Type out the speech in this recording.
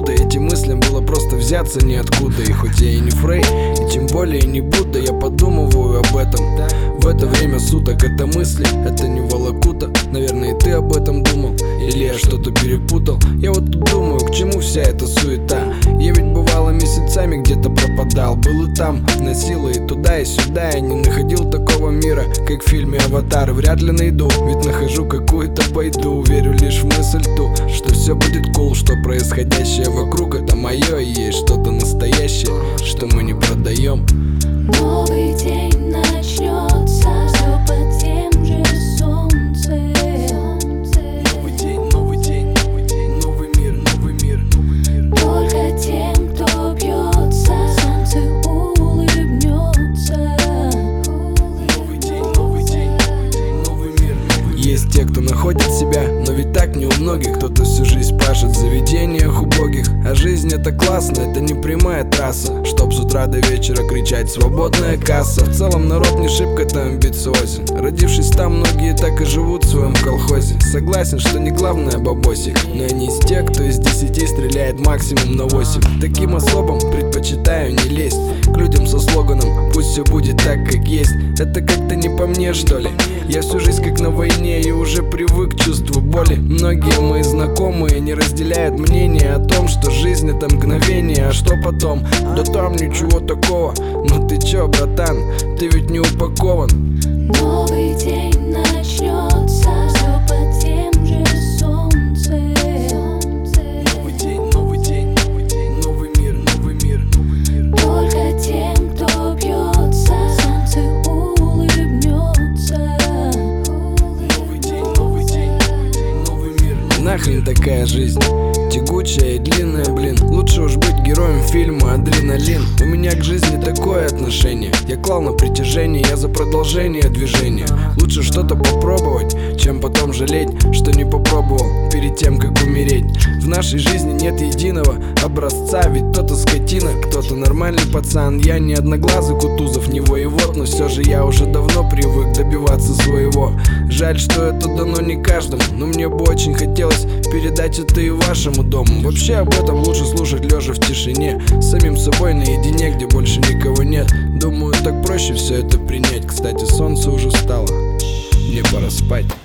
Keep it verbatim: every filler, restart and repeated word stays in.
откуда этим мыслям было просто взяться ниоткуда. И хоть я и не Фрей, и тем более не Будда, я подумываю об этом в это время суток. Это мысли, это не волокута. Наверное, и ты об этом думал, или я что-то перепутал. Я вот тут думаю, к чему вся эта суета. Я ведь бывало месяцами где-то пропадал. Был и там, носил и туда, и сюда. Я не находил такого мира, как в фильме «Аватар». Вряд ли найду, ведь нахожу какую-то пойду. Верю лишь в мысль ту, что все будет cool, что происходящее вокруг это мое, и есть что-то настоящее, что мы не продаем. Новый день начнется, все под тем же солнцем. Новый день, новый день, новый день, новый мир, новый мир, новый мир. Только тем, кто бьется, солнце улыбнется. Новый день, новый день, новый мир, новый мир. Есть те, кто находит себя, но ведь так не у многих. Кто-то всю жизнь пашет в заведениях убогих. А жизнь это классно, это не прямая трасса, чтоб с утра до вечера кричать «свободная касса». В целом народ не шибко-то амбициозен. Родившись там, многие так и живут в своем колхозе. Согласен, что не главное бабосик, но я не из тех, кто из десяти стреляет максимум на восемь. Таким особам предпочитаю не лезть к людям со слоганом «пусть все будет так, как есть». Это как-то не по мне, что ли? Я всю жизнь как на войне и уже привык к чувству боли. Многие мои знакомые не разделяют мнение о том, что жизнь это мгновение, а что потом? Да там ничего такого. Ну ты чё, братан, ты ведь не упакован. Новый день начнется, все под тем же солнцем. Новый день, новый день, новый день, новый мир, новый мир, новый мир. Только тем, кто бьется, солнце улыбнется. Новый день, новый день, новый день, новый мир. Нахрен такая жизнь, тягучая и длинная, блин. Лучше уж быть героем фильма «Адреналин». У меня к жизни такое отношение. Я клал на притяжение, я за продолжение движения. Лучше что-то попробовать, чем потом жалеть, что не попробовал перед тем, как умереть. В нашей жизни нет единого образца, ведь кто-то скотина, кто-то нормальный пацан. Я не одноглазый Кутузов, не воевод, но все же я уже давно привык добиваться своего. Жаль, что это дано не каждому, но мне бы очень хотелось передать это и вашему дому. Вообще об этом лучше слушать лежа в тишине, с самим собой наедине, где больше никого нет. Думаю, так проще все это принять. Кстати, солнце уже встало, мне пора спать.